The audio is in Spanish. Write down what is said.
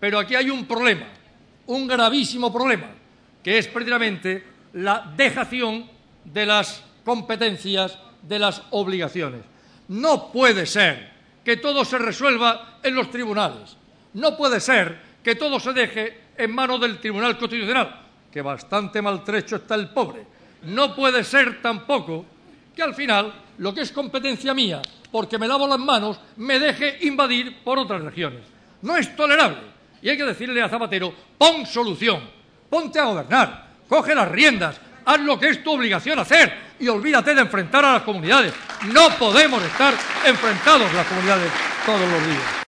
Pero aquí hay un problema, un gravísimo problema, que es precisamente la dejación de las competencias, de las obligaciones. No puede ser que todo se resuelva en los tribunales. No puede ser que todo se deje en manos del Tribunal Constitucional, que bastante maltrecho está el pobre. No puede ser tampoco que al final lo que es competencia mía, porque me lavo las manos, me deje invadir por otras regiones. No es tolerable. Y hay que decirle a Zapatero, pon solución, ponte a gobernar, coge las riendas, haz lo que es tu obligación hacer y olvídate de enfrentar a las comunidades. No podemos estar enfrentados las comunidades todos los días.